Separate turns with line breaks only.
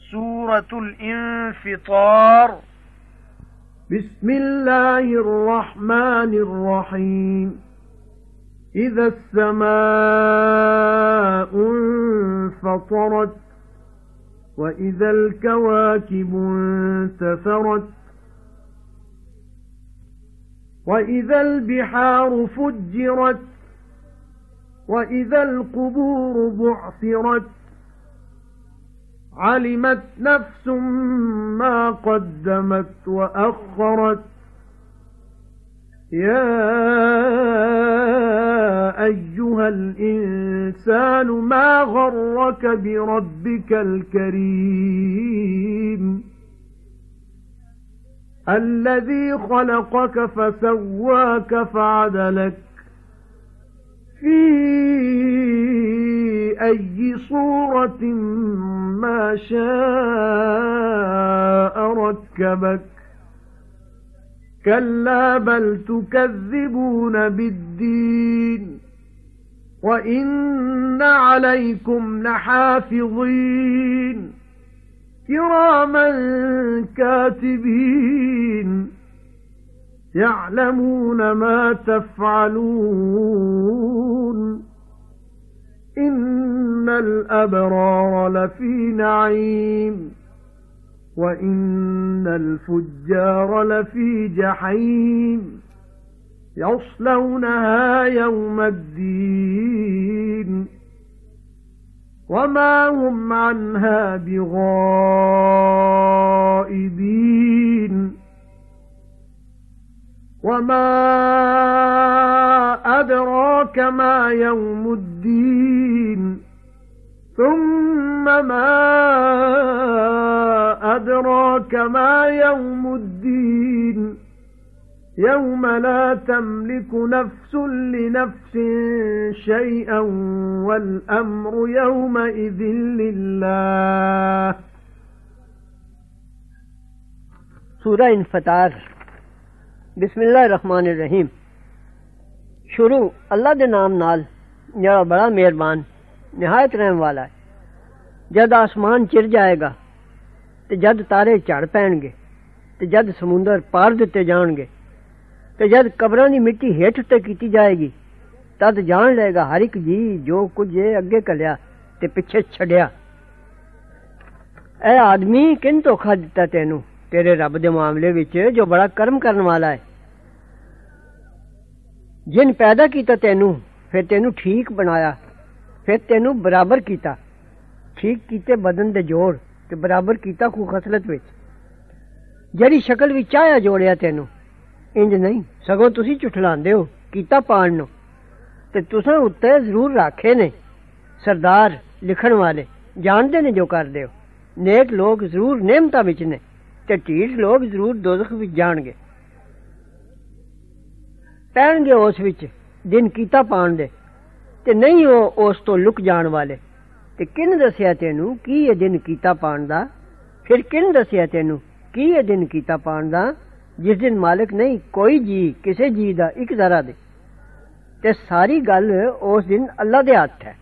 سورة الانفطار.
بسم الله الرحمن الرحيم. إذا السماء انفطرت وإذا الكواكب انتثرت وإذا البحار فجرت وإذا القبور بعثرت علمت نفس ما قدمت وأخرت. يا أيها الإنسان ما غرك بربك الكريم الذي خلقك فسواك فعدلك في أي صورة ما شاء ركبك. كلا بل تكذبون بالدين وإن عليكم لحافظين كراما كاتبين يعلمون ما تفعلون. إن الأبرار لفي نعيم وإن الفجار لفي جحيم يصلونها يوم الدين وما هم عنها بغائبين. وما أدراك ما يوم الدين ثم ما أدراك ما يوم الدين يوم لا تملك نفس لنفس شيئا والأمر يومئذ لله.
سورہ انفطار. بسم اللہ الرحمن الرحیم. شروع اللہ دے نام نال جڑا بڑا مہربان نہایت رحم والا ہے. جد آسمان چر جائے گا تے جد تارے جھڑ پین گے تے جد سمندر پار دتے جان گے تے جد قبراں دی مٹی ہیٹھ تے کیتی جائے گی تد جان لے گا ہر ایک جی جو کچھ اگے کلیا تے پیچھے چھڈیا. اے آدمی کن دھوکھا دتا تینوں تیرے رب دے معاملے وچ جو بڑا کرم کرن والا ہے. جن پیدا کیتا تینوں پھر تینوں ٹھیک بنایا پھر تینوں برابر کیتا. ٹھیک کیتے بدن دے جوڑ تے برابر کیتا کو خصلت وچ. جڑی شکل وچ چاہیا جوڑیا تینوں انج نہیں سگوں تسی چٹھلاندے ہو کیتا پان نو تے تساں اُتے ضرور راکھے نے سردار لکھن والے جاندے نے جو کردے ہو. نیک لوگ ضرور نعمتاں وچ نے تے ٹھیک لوگ ضرور دوزخ وچ جان گے. پہن گے اس وچ دن کیتا پان دے تے نہیں ہو اس تو لک جان والے. تے کن دسیا تینوں کی یہ دن کیتا پان دا؟ پھر کن دسیا تینوں کی یہ دن کیتا پان دا جس دن مالک نہیں کوئی جی کسے جی دا ایک ذرا دے تے ساری گل اس دن اللہ دے ہاتھ ہے.